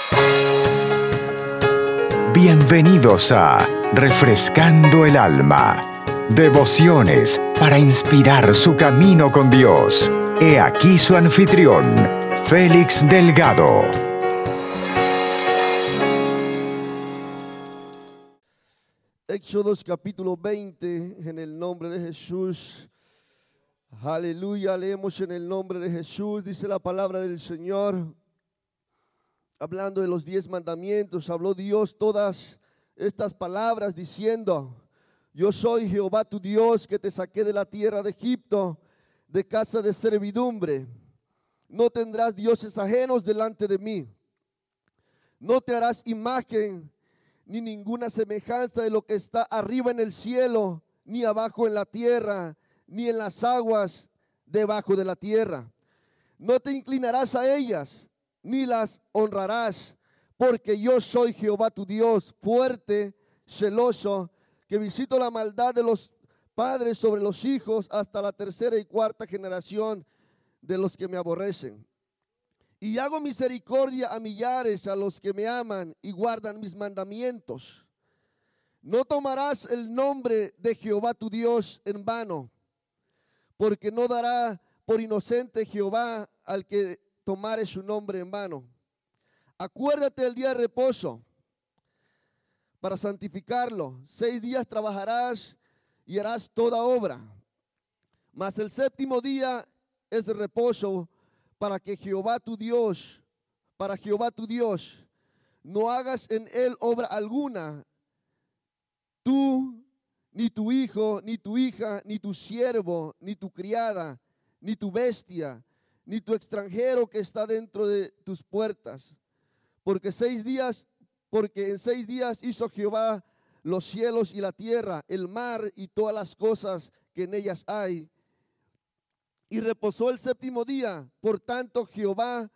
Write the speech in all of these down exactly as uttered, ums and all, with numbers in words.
Bienvenidos a Refrescando el Alma. Devociones para inspirar su camino con Dios. He aquí su anfitrión, Félix Delgado. Éxodos capítulo veinte, en el nombre de Jesús. Aleluya, leemos en el nombre de Jesús. Dice la palabra del Señor, hablando de los diez mandamientos, habló Dios todas estas palabras diciendo: yo soy Jehová tu Dios, que te saqué de la tierra de Egipto, de casa de servidumbre. No tendrás dioses ajenos delante de mí. No te harás imagen ni ninguna semejanza de lo que está arriba en el cielo, ni abajo en la tierra, ni en las aguas debajo de la tierra. No te inclinarás a ellas, ni las honrarás, porque yo soy Jehová tu Dios, fuerte, celoso, que visito la maldad de los padres sobre los hijos hasta la tercera y cuarta generación de los que me aborrecen. Y hago misericordia a millares, a los que me aman y guardan mis mandamientos. No tomarás el nombre de Jehová tu Dios en vano, porque no dará por inocente Jehová al que tomare su nombre en vano. Acuérdate del día de reposo para santificarlo. Seis días trabajarás y harás toda obra, mas el séptimo día es de reposo para que Jehová tu Dios, para Jehová tu Dios, no hagas en él obra alguna, tú, ni tu hijo, ni tu hija, ni tu siervo, ni tu criada, ni tu bestia, ni tu extranjero que está dentro de tus puertas. Porque seis días, porque en seis días hizo Jehová los cielos y la tierra, el mar y todas las cosas que en ellas hay. Y reposó el séptimo día. Por tanto, Jehová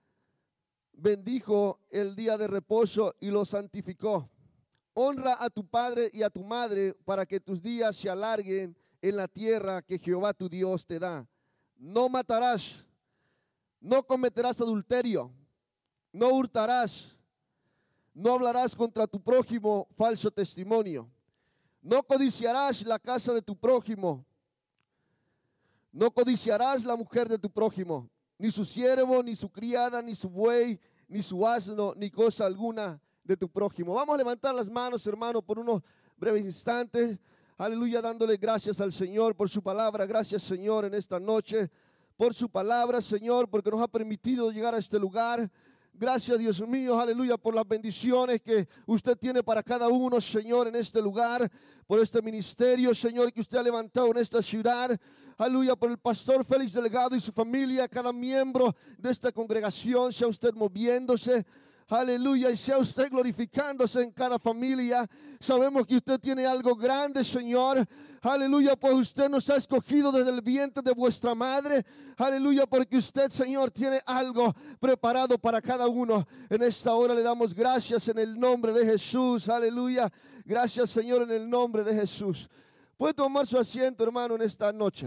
bendijo el día de reposo y lo santificó. Honra a tu padre y a tu madre, para que tus días se alarguen en la tierra que Jehová tu Dios te da. No matarás, no cometerás adulterio, no hurtarás, no hablarás contra tu prójimo falso testimonio, no codiciarás la casa de tu prójimo, no codiciarás la mujer de tu prójimo, ni su siervo, ni su criada, ni su buey, ni su asno, ni cosa alguna de tu prójimo. Vamos a levantar las manos, hermano, por unos breves instantes. Aleluya, dándole gracias al Señor por su palabra. Gracias, Señor, en esta noche por su palabra, Señor, porque nos ha permitido llegar a este lugar. Gracias, Dios mío, aleluya, por las bendiciones que usted tiene para cada uno, Señor, en este lugar, por este ministerio, Señor, que usted ha levantado en esta ciudad. Aleluya, por el pastor Félix Delgado y su familia, cada miembro de esta congregación, sea usted moviéndose. Aleluya, y sea usted glorificándose en cada familia. Sabemos que usted tiene algo grande, Señor. Aleluya, pues usted nos ha escogido desde el vientre de vuestra madre. Aleluya, porque usted, Señor, tiene algo preparado para cada uno. En esta hora le damos gracias en el nombre de Jesús. Aleluya, gracias, Señor, en el nombre de Jesús. Puede tomar su asiento, hermano, en esta noche.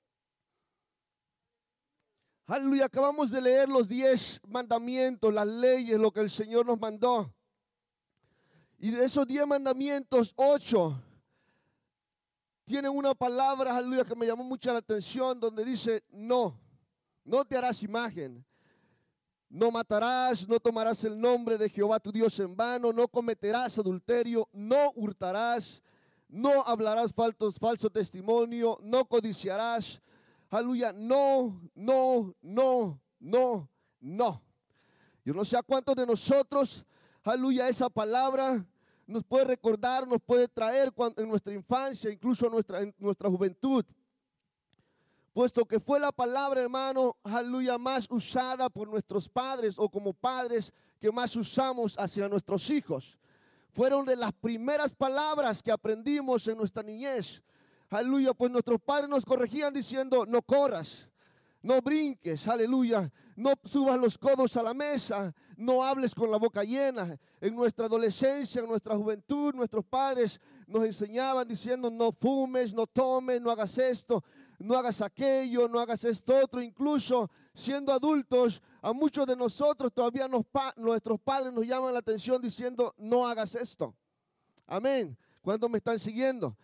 Aleluya, acabamos de leer los diez mandamientos, las leyes, lo que el Señor nos mandó. Y de esos diez mandamientos, ocho tienen una palabra, aleluya, que me llamó mucha la atención, donde dice: no, no te harás imagen, no matarás, no tomarás el nombre de Jehová tu Dios en vano, no cometerás adulterio, no hurtarás, no hablarás falsos, falso testimonio, no codiciarás. Aleluya, no, no, no, no, no. Yo no sé a cuántos de nosotros, aleluya, esa palabra nos puede recordar, nos puede traer cuando, en nuestra infancia, incluso en nuestra, en nuestra juventud. Puesto que fue la palabra, hermano, aleluya, más usada por nuestros padres o como padres que más usamos hacia nuestros hijos. Fueron de las primeras palabras que aprendimos en nuestra niñez. Aleluya, pues nuestros padres nos corregían diciendo: no corras, no brinques, aleluya, no subas los codos a la mesa, no hables con la boca llena. En nuestra adolescencia, en nuestra juventud, nuestros padres nos enseñaban diciendo: no fumes, no tomes, no hagas esto, no hagas aquello, no hagas esto otro. Incluso siendo adultos, a muchos de nosotros todavía nos pa- nuestros padres nos llaman la atención diciendo, no hagas esto. Amén. ¿Cuántos me están siguiendo?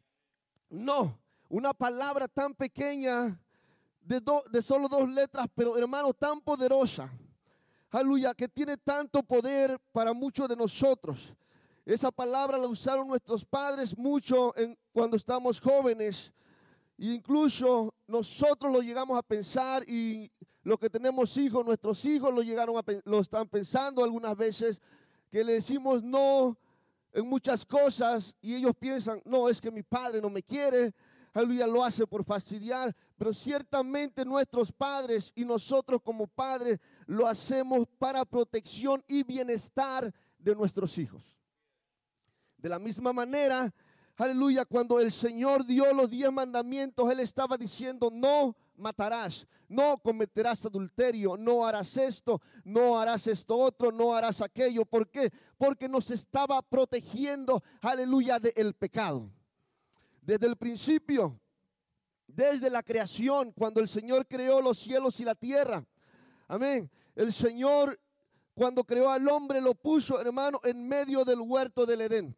No, una palabra tan pequeña de, do, de solo dos letras, pero hermano, tan poderosa. Aleluya, que tiene tanto poder para muchos de nosotros. Esa palabra la usaron nuestros padres mucho en, cuando estamos jóvenes. E incluso nosotros lo llegamos a pensar, y los que tenemos hijos, nuestros hijos lo llegaron a lo están pensando algunas veces, que le decimos no en muchas cosas y ellos piensan, no, es que mi padre no me quiere, aleluya, lo hace por fastidiar. Pero ciertamente nuestros padres y nosotros como padres lo hacemos para protección y bienestar de nuestros hijos. De la misma manera, aleluya, cuando el Señor dio los diez mandamientos, Él estaba diciendo, no matarás, no cometerás adulterio, no harás esto, no harás esto otro, no harás aquello. ¿Por qué? Porque nos estaba protegiendo, aleluya, del pecado. Desde el principio, desde la creación, cuando el Señor creó los cielos y la tierra, amén, el Señor cuando creó al hombre lo puso, hermano, en medio del huerto del Edén.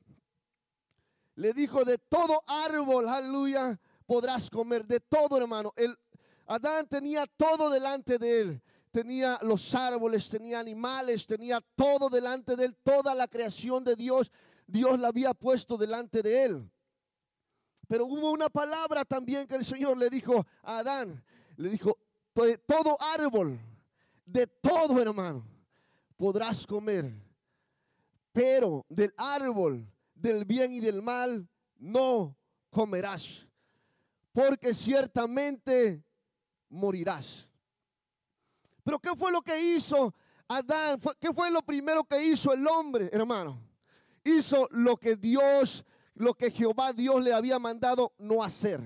Le dijo, de todo árbol, aleluya, podrás comer, de todo, hermano. El, Adán tenía todo delante de él. Tenía los árboles, tenía animales, tenía todo delante de él. Toda la creación de Dios, Dios la había puesto delante de él. Pero hubo una palabra también que el Señor le dijo a Adán. Le dijo, de todo árbol, de todo, hermano, podrás comer. Pero del árbol del bien y del mal no comerás, porque ciertamente morirás. Pero ¿qué fue lo que hizo Adán? ¿Qué fue lo primero que hizo el hombre, hermano? Hizo lo que Dios, lo que Jehová Dios le había mandado no hacer.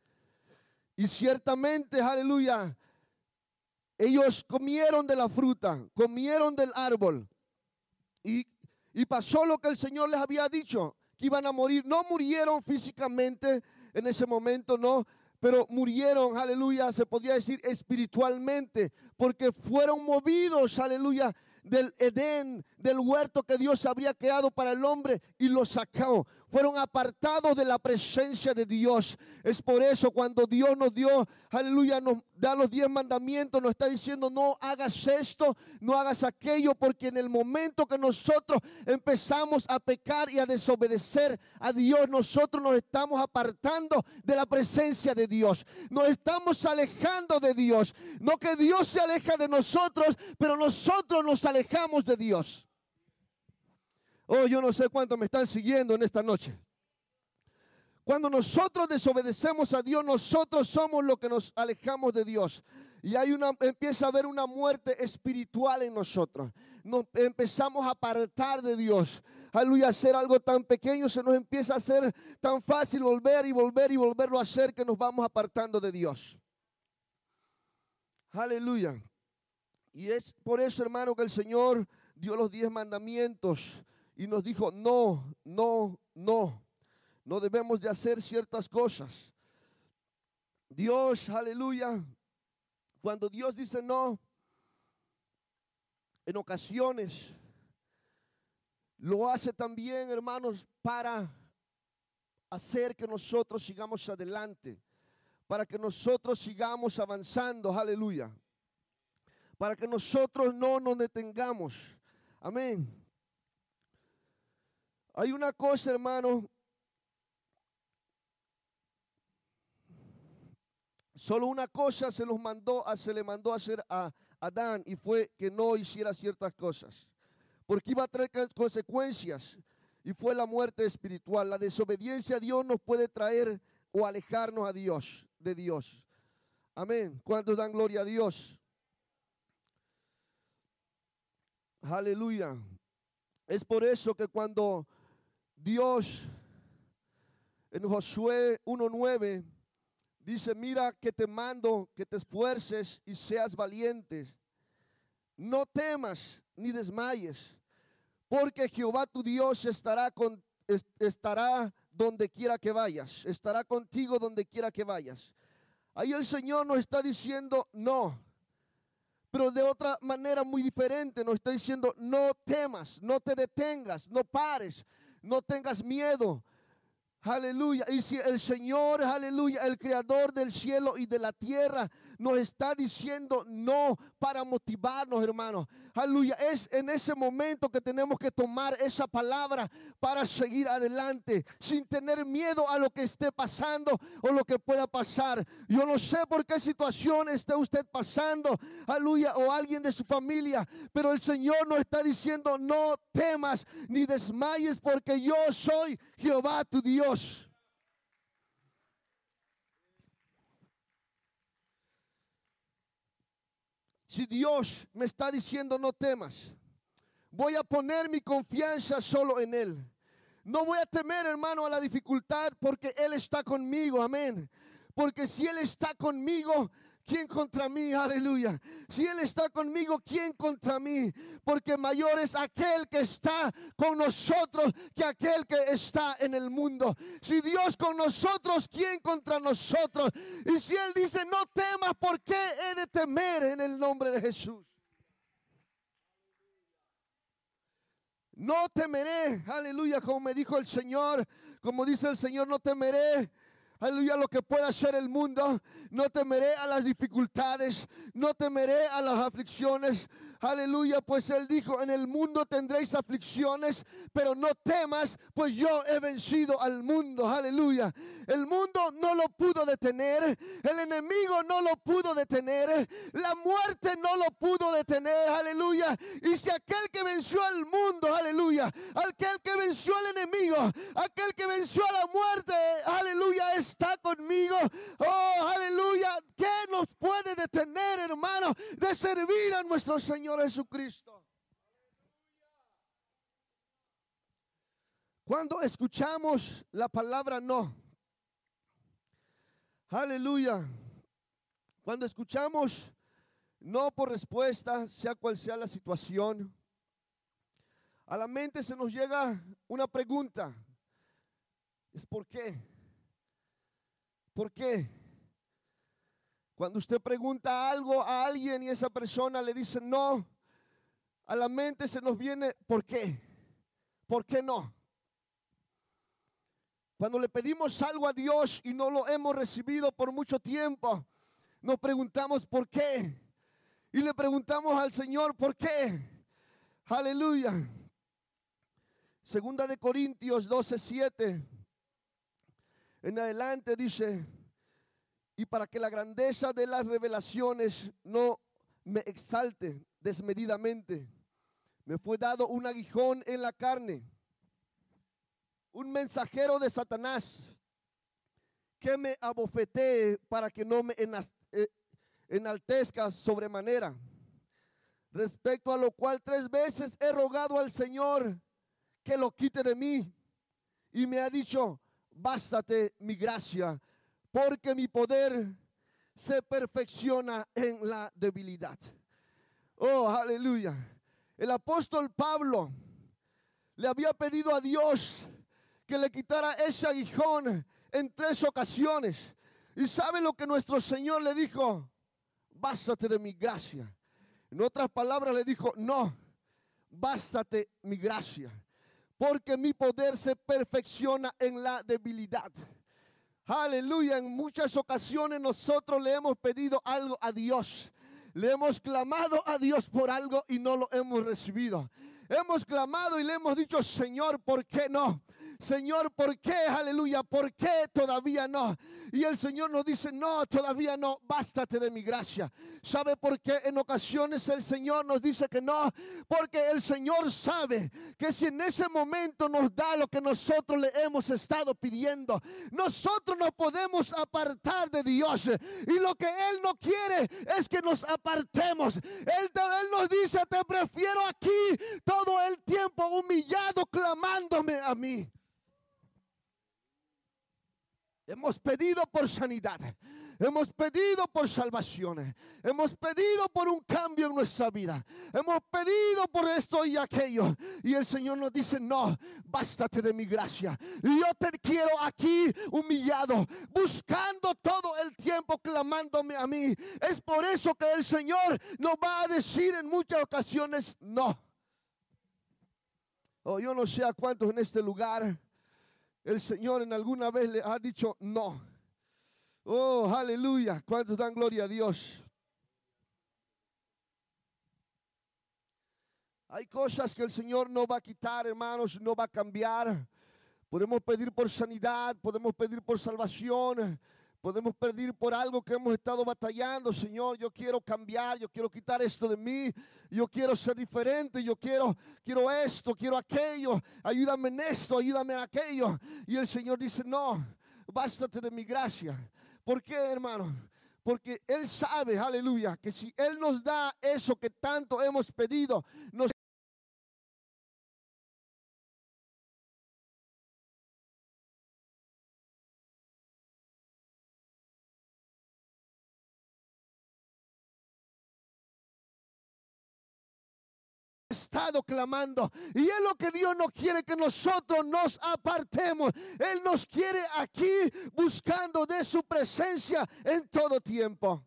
Y ciertamente, aleluya, ellos comieron de la fruta, comieron del árbol, y Y pasó lo que el Señor les había dicho, que iban a morir. No murieron físicamente en ese momento, no, pero murieron, aleluya, se podría decir espiritualmente, porque fueron movidos, aleluya, del Edén, del huerto que Dios habría creado para el hombre, y los sacó. Fueron apartados de la presencia de Dios. Es por eso cuando Dios nos dio, aleluya, nos da los diez mandamientos, nos está diciendo, no hagas esto, no hagas aquello, porque en el momento que nosotros empezamos a pecar y a desobedecer a Dios, nosotros nos estamos apartando de la presencia de Dios. Nos estamos alejando de Dios. No que Dios se aleja de nosotros, pero nosotros nos alejamos de Dios. Oh, yo no sé cuántos me están siguiendo en esta noche. Cuando nosotros desobedecemos a Dios, nosotros somos los que nos alejamos de Dios. Y hay una, empieza a haber una muerte espiritual en nosotros. Nos empezamos a apartar de Dios. Aleluya, hacer algo tan pequeño se nos empieza a hacer tan fácil volver y volver y volverlo a hacer, que nos vamos apartando de Dios. Aleluya. Y es por eso, hermano, que el Señor dio los diez mandamientos y nos dijo, no, no, no. No debemos de hacer ciertas cosas. Dios, aleluya, cuando Dios dice no, en ocasiones lo hace también, hermanos, para hacer que nosotros sigamos adelante, para que nosotros sigamos avanzando, aleluya, para que nosotros no nos detengamos. Amén. Hay una cosa, hermano, solo una cosa se los mandó, se le mandó a hacer a Adán, y fue que no hiciera ciertas cosas, porque iba a traer consecuencias, y fue la muerte espiritual. La desobediencia a Dios nos puede traer o alejarnos a Dios, de Dios. Amén. ¿Cuántos dan gloria a Dios? Aleluya. Es por eso que cuando Dios en Josué uno nueve dice, mira que te mando que te esfuerces y seas valiente, no temas ni desmayes, porque Jehová tu Dios estará, con, estará donde quiera que vayas, estará contigo donde quiera que vayas. Ahí el Señor nos está diciendo no, pero de otra manera muy diferente. Nos está diciendo no temas, no te detengas, no pares, no tengas miedo. Aleluya. Y si el Señor, aleluya, el creador del cielo y de la tierra, nos está diciendo no para motivarnos, hermanos. Aleluya. Es en ese momento que tenemos que tomar esa palabra para seguir adelante, sin tener miedo a lo que esté pasando o lo que pueda pasar. Yo no sé por qué situación esté usted pasando, aleluya, o alguien de su familia, pero el Señor nos está diciendo no temas ni desmayes, porque yo soy Jehová tu Dios. Si Dios me está diciendo no temas, voy a poner mi confianza solo en Él. No voy a temer, hermano, a la dificultad, porque Él está conmigo, amén. Porque si Él está conmigo, ¿quién contra mí? Aleluya. Si Él está conmigo, ¿quién contra mí? Porque mayor es aquel que está con nosotros que aquel que está en el mundo. Si Dios con nosotros, ¿quién contra nosotros? Y si Él dice no temas, ¿por qué he de temer en el nombre de Jesús? No temeré, aleluya, como me dijo el Señor, como dice el Señor, no temeré. Aleluya, lo que pueda hacer el mundo. No temeré a las dificultades, no temeré a las aflicciones. Aleluya, pues Él dijo, en el mundo tendréis aflicciones, pero no temas, pues yo he vencido al mundo. Aleluya. El mundo no lo pudo detener, el enemigo no lo pudo detener, la muerte no lo pudo detener. Aleluya. Y si aquel que venció al mundo, aleluya, aquel que venció al enemigo, aquel que venció a la muerte, aleluya, está conmigo. Oh, aleluya. ¿Qué nos puede detener, hermano, de servir a nuestro Señor Jesucristo? Cuando escuchamos la palabra no, aleluya, cuando escuchamos no por respuesta, sea cual sea la situación, a la mente se nos llega una pregunta: es ¿por qué? ¿Por qué? Cuando usted pregunta algo a alguien y esa persona le dice no, a la mente se nos viene ¿por qué? ¿Por qué no? Cuando le pedimos algo a Dios y no lo hemos recibido por mucho tiempo, nos preguntamos ¿por qué? Y le preguntamos al Señor ¿por qué? Aleluya. Segunda de Corintios doce siete en adelante dice: y para que la grandeza de las revelaciones no me exalte desmedidamente, me fue dado un aguijón en la carne, un mensajero de Satanás, que me abofetee para que no me enaltezca sobremanera. Respecto a lo cual tres veces he rogado al Señor que lo quite de mí, y me ha dicho: bástate mi gracia, porque mi poder se perfecciona en la debilidad. Oh, aleluya. El apóstol Pablo le había pedido a Dios que le quitara ese aguijón en tres ocasiones. ¿Y sabe lo que nuestro Señor le dijo? Bástate de mi gracia. En otras palabras le dijo: no, bástate mi gracia, porque mi poder se perfecciona en la debilidad. Aleluya. En muchas ocasiones nosotros le hemos pedido algo a Dios, le hemos clamado a Dios por algo y no lo hemos recibido. Hemos clamado y le hemos dicho: Señor, ¿por qué no? Señor, ¿por qué? Aleluya, ¿por qué todavía no? Y el Señor nos dice: no, todavía no, bástate de mi gracia. ¿Sabe por qué en ocasiones el Señor nos dice que no? Porque el Señor sabe que si en ese momento nos da lo que nosotros le hemos estado pidiendo, nosotros nos podemos apartar de Dios. Y lo que Él no quiere es que nos apartemos. Él, él nos dice: te prefiero aquí todo el tiempo humillado, clamándome a mí. Hemos pedido por sanidad, Hemos pedido por salvaciones. Hemos pedido por un cambio en nuestra vida. Hemos pedido por esto y aquello. Y el Señor nos dice, no, bástate de mi gracia. Y yo te quiero aquí humillado, buscando todo el tiempo, clamándome a mí. Es por eso que el Señor nos va a decir en muchas ocasiones, no. Oh, yo no sé a cuántos en este lugar el Señor en alguna vez le ha dicho no. Oh, aleluya. ¿Cuántos dan gloria a Dios? Hay cosas que el Señor no va a quitar, hermanos, no va a cambiar. Podemos pedir por sanidad, podemos pedir por salvación, podemos pedir por algo que hemos estado batallando. Señor, yo quiero cambiar, yo quiero quitar esto de mí, yo quiero ser diferente, yo quiero, quiero esto, quiero aquello, ayúdame en esto, ayúdame en aquello. Y el Señor dice, no, bástate de mi gracia. ¿Por qué, hermano? Porque Él sabe, aleluya, que si Él nos da eso que tanto hemos pedido, nos estado clamando, y es lo que Dios no quiere, que nosotros nos apartemos. Él nos quiere aquí buscando de su presencia en todo tiempo.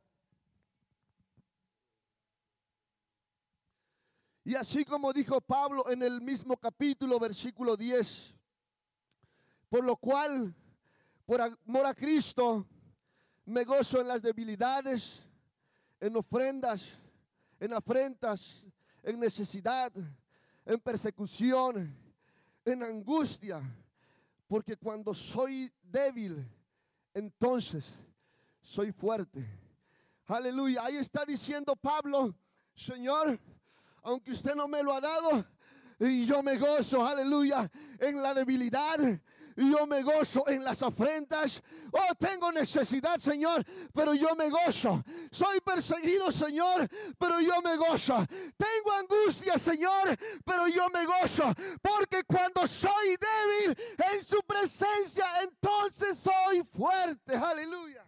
Y así como dijo Pablo en el mismo capítulo, versículo diez, por lo cual, por amor a Cristo, me gozo en las debilidades, en ofrendas, en afrentas, en necesidad, en persecución, en angustia, porque cuando soy débil, entonces soy fuerte. Aleluya. Ahí está diciendo Pablo, Señor, aunque usted no me lo ha dado, y yo me gozo, aleluya, en la debilidad. Y yo me gozo en las afrentas. Oh, tengo necesidad, Señor, pero yo me gozo. Soy perseguido, Señor, pero yo me gozo. Tengo angustia, Señor, pero yo me gozo. Porque cuando soy débil en su presencia, entonces soy fuerte. Aleluya.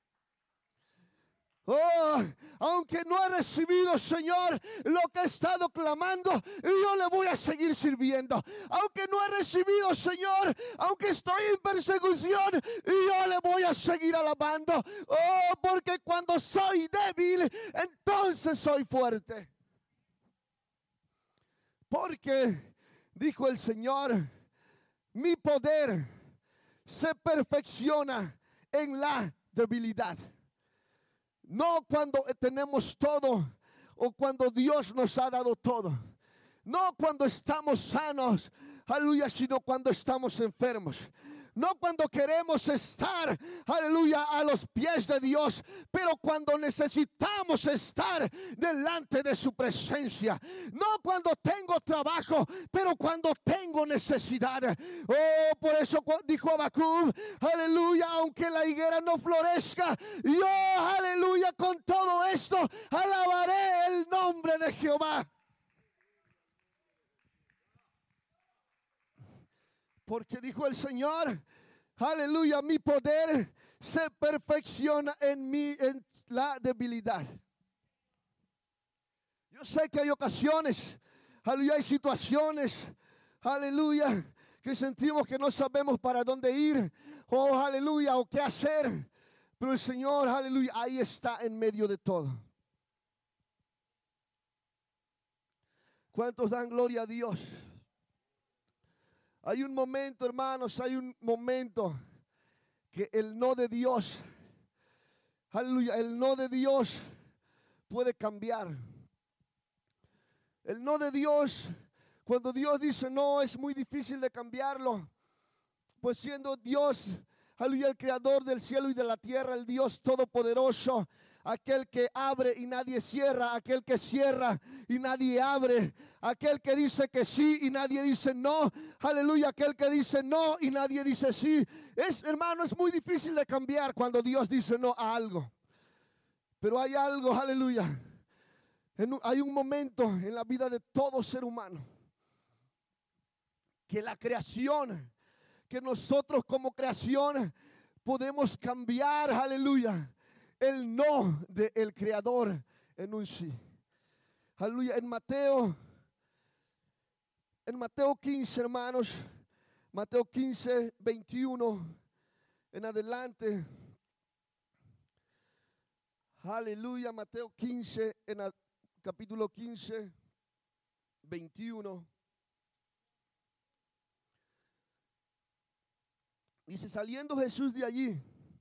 Oh, aunque no he recibido, Señor, lo que he estado clamando, yo le voy a seguir sirviendo. Aunque no he recibido, Señor, aunque estoy en persecución, yo le voy a seguir alabando. Oh, porque cuando soy débil, entonces soy fuerte. Porque, dijo el Señor, mi poder se perfecciona en la debilidad. No cuando tenemos todo o cuando Dios nos ha dado todo. No cuando estamos sanos, aleluya, sino cuando estamos enfermos. No cuando queremos estar, aleluya, a los pies de Dios, pero cuando necesitamos estar delante de su presencia. No cuando tengo trabajo, pero cuando tengo necesidad. Oh, por eso dijo Habacuc, aleluya, aunque la higuera no florezca, yo, aleluya, con todo esto alabaré el nombre de Jehová. Porque dijo el Señor, aleluya, mi poder se perfecciona en mí, en la debilidad. Yo sé que hay ocasiones, aleluya, hay situaciones, aleluya, que sentimos que no sabemos para dónde ir, oh, aleluya, o qué hacer. Pero el Señor, aleluya, ahí está en medio de todo. ¿Cuántos dan gloria a Dios? Hay un momento, hermanos, hay un momento que el no de Dios, aleluya, el no de Dios puede cambiar. El no de Dios, cuando Dios dice no, es muy difícil de cambiarlo. Pues siendo Dios, aleluya, el creador del cielo y de la tierra, el Dios todopoderoso, aquel que abre y nadie cierra, aquel que cierra y nadie abre, aquel que dice que sí y nadie dice no, aleluya, aquel que dice no y nadie dice sí. Es, hermano, es muy difícil de cambiar cuando Dios dice no a algo. Pero hay algo, aleluya, en, hay un momento en la vida de todo ser humano que la creación, que nosotros como creación podemos cambiar, aleluya, el no del Creador en un sí. Aleluya. En Mateo, en Mateo quince, hermanos, Mateo quince, veintiuno en adelante. Aleluya. Mateo quince, en el capítulo quince, veintiuno. Dice, saliendo Jesús de allí,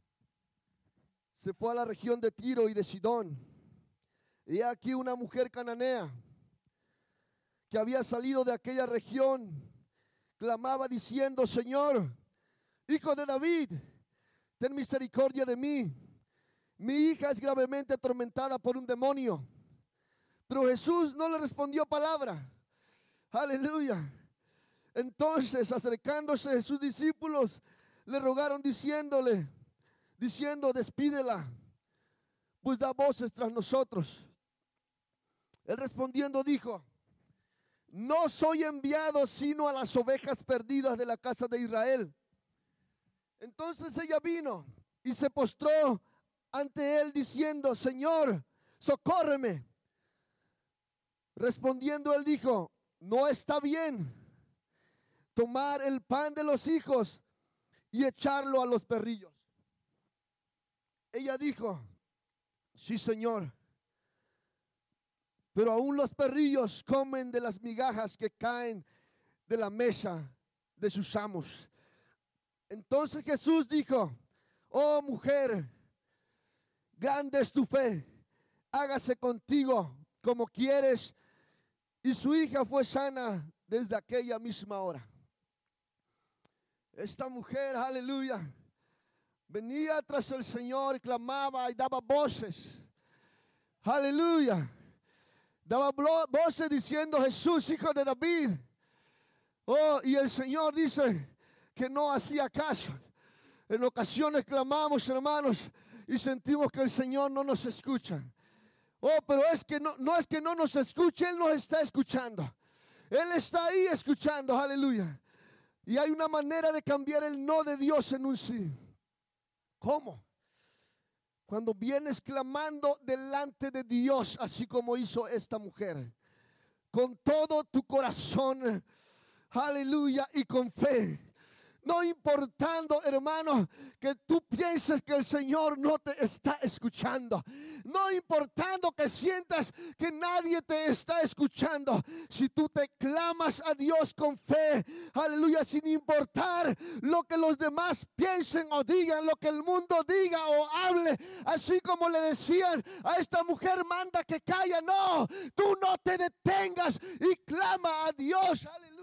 se fue a la región de Tiro y de Sidón. Y aquí una mujer cananea que había salido de aquella región, clamaba diciendo, Señor, Hijo de David, ten misericordia de mí. Mi hija es gravemente atormentada por un demonio. Pero Jesús no le respondió palabra. Aleluya. Entonces, acercándose sus discípulos, le rogaron diciéndole, diciendo, despídela, pues da voces tras nosotros. Él respondiendo dijo, no soy enviado sino a las ovejas perdidas de la casa de Israel. Entonces ella vino y se postró ante él diciendo, Señor, socórreme. Respondiendo él dijo, no está bien tomar el pan de los hijos y echarlo a los perrillos. Ella dijo, sí, Señor, pero aún los perrillos comen de las migajas que caen de la mesa de sus amos. Entonces Jesús dijo, oh mujer, grande es tu fe, hágase contigo como quieres. Y su hija fue sana desde aquella misma hora. Esta mujer, aleluya, venía tras el Señor, clamaba y daba voces. Aleluya. Daba voces diciendo, Jesús, Hijo de David. Oh, y el Señor dice que no hacía caso. En ocasiones clamamos, hermanos, y sentimos que el Señor no nos escucha. Oh, pero es que no, no es que no nos escuche, Él nos está escuchando. Él está ahí escuchando, aleluya. Y hay una manera de cambiar el no de Dios en un sí. ¿Cómo? Cuando vienes clamando delante de Dios, así como hizo esta mujer, con todo tu corazón, aleluya, y con fe. No importando, hermano, que tú pienses que el Señor no te está escuchando. No importando que sientas que nadie te está escuchando. Si tú te clamas a Dios con fe, aleluya, sin importar lo que los demás piensen o digan, lo que el mundo diga o hable. Así como le decían a esta mujer, manda que calla. No, tú no te detengas y clama a Dios, aleluya.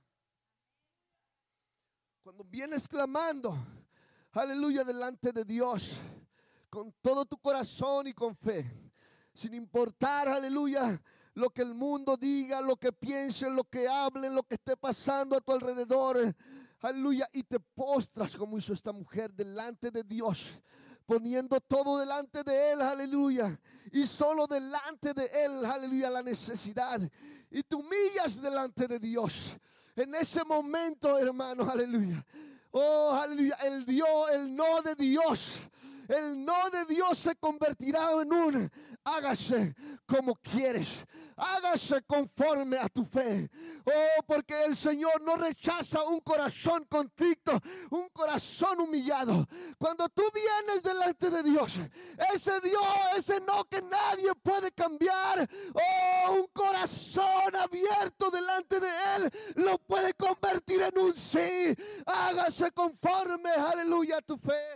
Cuando vienes clamando, aleluya, delante de Dios, con todo tu corazón y con fe, sin importar, aleluya, lo que el mundo diga, lo que piensen, lo que hablen, lo que esté pasando a tu alrededor, aleluya, y te postras como hizo esta mujer delante de Dios, poniendo todo delante de Él, aleluya, y solo delante de Él, aleluya, la necesidad, y te humillas delante de Dios. En ese momento, hermano, aleluya. Oh, aleluya. El Dios, el no de Dios. El no de Dios se convertirá en un hágase como quieres. Hágase conforme a tu fe. Oh, porque el Señor no rechaza un corazón contrito, un corazón humillado. Cuando tú vienes delante de Dios, ese Dios, ese no que nadie puede cambiar, oh, un corazón abierto delante de Él lo puede convertir en un sí. Hágase conforme, aleluya, a tu fe.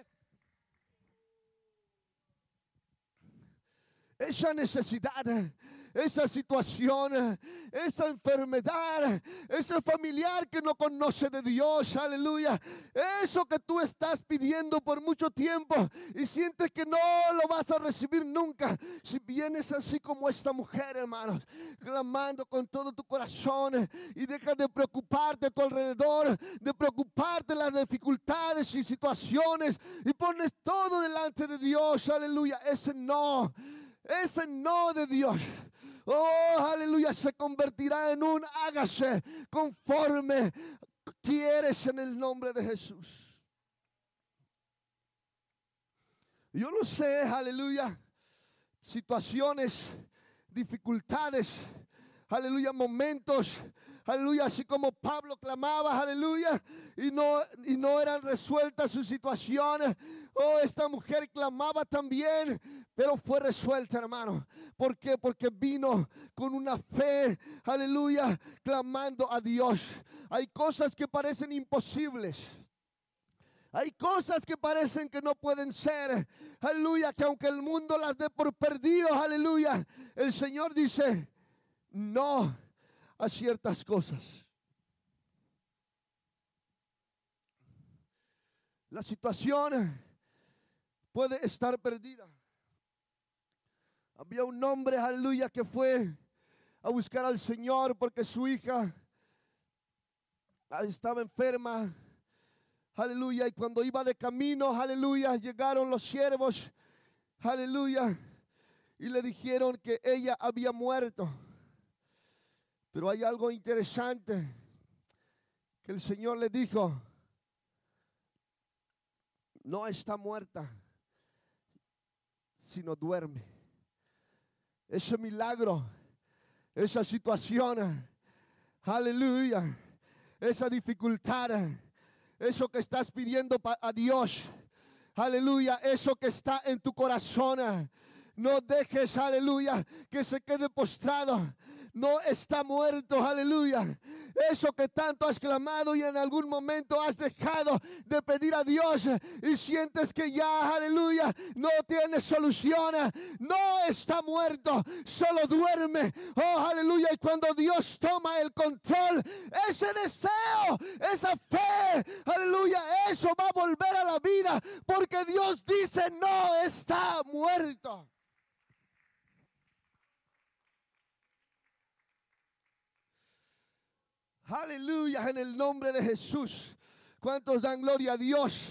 Esa necesidad, esa situación, esa enfermedad, ese familiar que no conoce de Dios, aleluya. Eso que tú estás pidiendo por mucho tiempo y sientes que no lo vas a recibir nunca. Si vienes así como esta mujer, hermanos, clamando con todo tu corazón y dejas de preocuparte a tu alrededor, de preocuparte de las dificultades y situaciones y pones todo delante de Dios, aleluya. Ese no. Ese no de Dios, oh, aleluya, se convertirá en un hágase conforme quieres en el nombre de Jesús. Yo no sé, aleluya, situaciones, dificultades, aleluya, momentos, aleluya, así como Pablo clamaba, aleluya, y no, y no eran resueltas sus situaciones. Oh, esta mujer clamaba también, pero fue resuelta, hermano. ¿Por qué? Porque vino con una fe, aleluya, clamando a Dios. Hay cosas que parecen imposibles. Hay cosas que parecen que no pueden ser, aleluya, que aunque el mundo las dé por perdidos, aleluya, el Señor dice no a ciertas cosas. La situación puede estar perdida. Había un hombre, aleluya, que fue a buscar al Señor porque su hija estaba enferma. Aleluya, y cuando iba de camino, aleluya, llegaron los siervos, aleluya, y le dijeron que ella había muerto. Pero hay algo interesante, que el Señor le dijo, no está muerta, sino duerme. Ese milagro, esa situación, aleluya, esa dificultad, eso que estás pidiendo a Dios, aleluya, eso que está en tu corazón, no dejes, aleluya, que se quede postrado. No está muerto, aleluya. Eso que tanto has clamado y en algún momento has dejado de pedir a Dios y sientes que ya, aleluya, no tiene solución. No está muerto, solo duerme. Oh, aleluya. Y cuando Dios toma el control, ese deseo, esa fe, aleluya, eso va a volver a la vida porque Dios dice no está muerto. Aleluya, en el nombre de Jesús. ¿Cuántos dan gloria a Dios?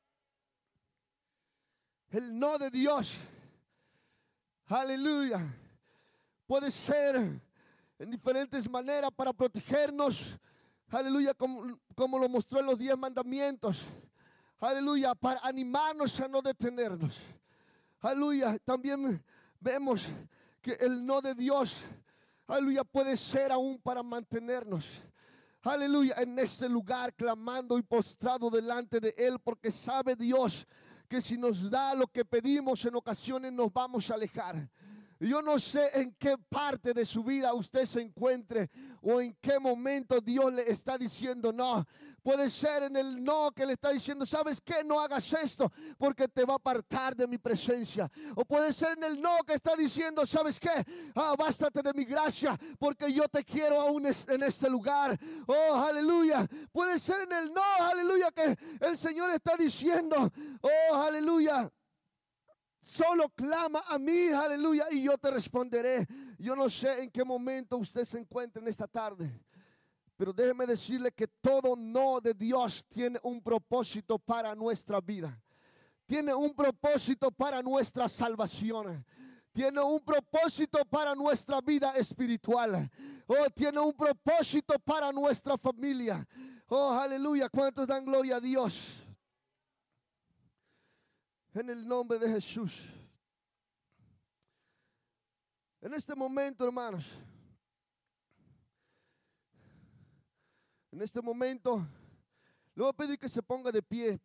El no de Dios, aleluya, puede ser en diferentes maneras para protegernos. Aleluya, como, como lo mostró en los diez mandamientos. Aleluya, para animarnos a no detenernos. Aleluya, también vemos que el no de Dios, aleluya, puede ser aún para mantenernos. Aleluya, en este lugar clamando y postrado delante de Él, porque sabe Dios que si nos da lo que pedimos en ocasiones nos vamos a alejar. Yo no sé en qué parte de su vida usted se encuentre o en qué momento Dios le está diciendo no. Puede ser en el no que le está diciendo, ¿sabes qué? No hagas esto porque te va a apartar de mi presencia. O puede ser en el no que está diciendo, ¿sabes qué? Ah, bástate de mi gracia porque yo te quiero aún en este lugar. Oh, aleluya. Puede ser en el no, aleluya, que el Señor está diciendo, oh, aleluya, solo clama a mí, aleluya, y yo te responderé. Yo no sé en qué momento usted se encuentra en esta tarde, pero déjeme decirle que todo no de Dios tiene un propósito para nuestra vida. Tiene un propósito para nuestra salvación. Tiene un propósito para nuestra vida espiritual. Oh, tiene un propósito para nuestra familia. Oh, aleluya. ¿Cuántos dan gloria a Dios? En el nombre de Jesús. En este momento, hermanos, en este momento, le voy a pedir que se ponga de pie.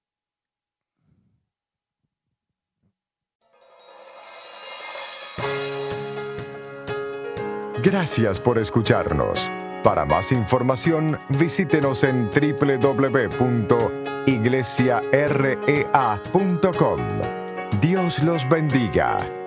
Gracias por escucharnos. Para más información, visítenos en doble u doble u doble u punto iglesia rea punto com. Dios los bendiga.